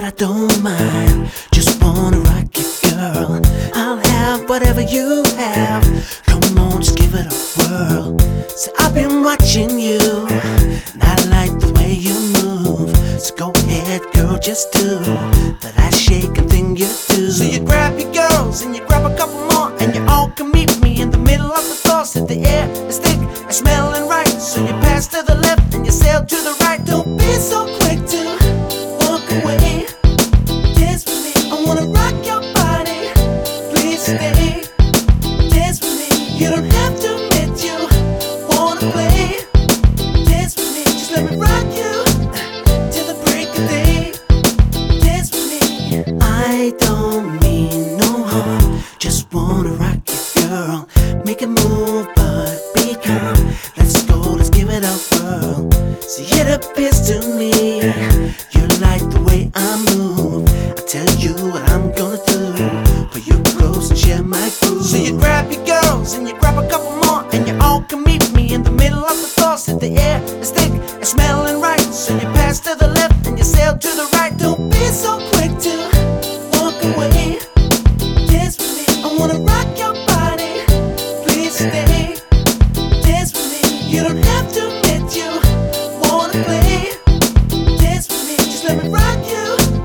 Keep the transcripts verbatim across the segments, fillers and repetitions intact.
I don't mind. Just wanna rock you, girl. I'll have whatever you have. Come on, just give it a whirl. So I've been watching you, and I like the way you move. So go ahead, girl, just do that ass shaking thing you do. So you grab your girls and you grab a couple more, and you all can meet me in the middle of the floor. Said the air is thick and smelling right, so you pass to the left and you sail to the right. Don't be so quick to walk away. Dance with me, I wanna rock your body. Please stay. Dance with me, you don't have to admit you wanna play. Dance with me, just let me rock you till the break of day. Dance with me, I don't mean no harm. Just wanna rock you, girl. Make a move, but be calm. Let's go, let's give it a whirl. See, it appears to me you like the way I move. I tell you what I'm gonna do. Pull you close and share my groove. So you grab your girls and you grab a couple more, and you all can meet me in the middle of the floor. Said the air is thick and smelling right, so you pass to the left and you sail to the right. Don't be so quick to walk away. Dance with me, I wanna rock your body. Please stay. Dance with me, you don't have to admit you wanna play. Dance with me, just let me rock you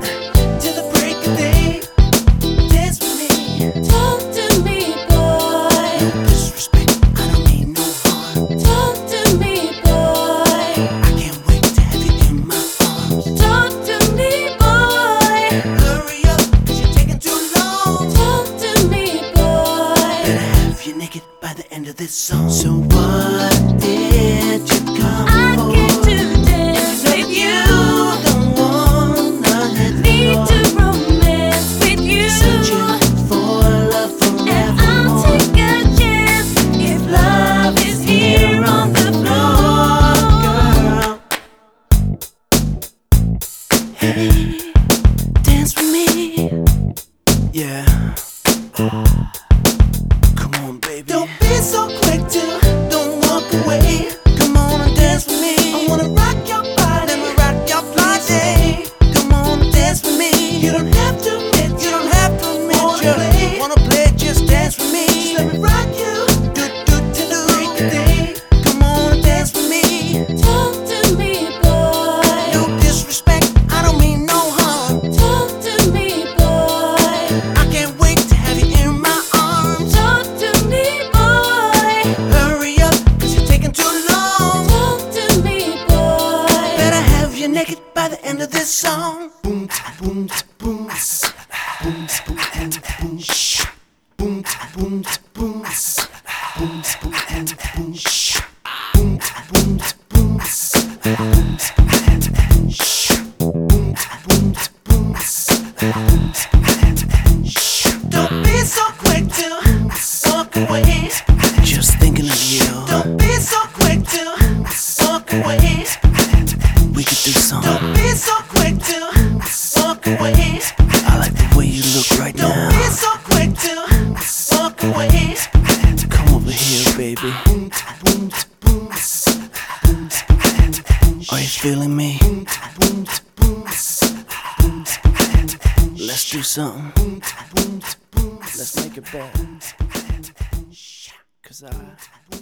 till the break of day. Dance with me. Talk to me, boy. No disrespect, I don't mean no harm. Talk to me, boy. I can't wait to have you in my arms. Talk to me, boy. Hurry up, cause you're taking too long. Talk to me, boy. Better have you naked by the end of this song. So what did you come I for? came to dance with you. Don't wanna hit the Need floor. to romance with you. Searching for love And I'll forevermore. take a chance if love is here on the floor. Girl, hey, dance with me. Yeah. Come on, baby. Don't be so quick to, don't walk away. Come on and dance with me. I wanna rock your body. Let me rock your body. Come on and dance with me. You don't have to admit, you don't have to admit you play. Wanna play, just dance with me. Just let me rock you. Do do do do. Break the day. Come on and dance with me. Talk to me, boy. No disrespect, I don't mean no harm. Talk to me, boy. I can't wait to have you in my arms. Talk to me, boy. Hurry up, cause you're taking too long. Talk to me, boy. Better have you naked by the end of this song. Boom, boom, boom, boom, boom, boom, boom, shh. Boom, boom, boom, boom, boom, boom, boom, shh. Boom, boom, boom, boom, boom, shh. Boom, boom, boom, boom, shh. Don't be so quick to walk away. Just thinking of you. Don't be so quick to walk away. We could do something. Don't be so quick to walk away. I like the way you look right now. Don't be so quick to walk away. Come over here, baby. Are you feeling me? Let's do something. Let's make it better. Cause I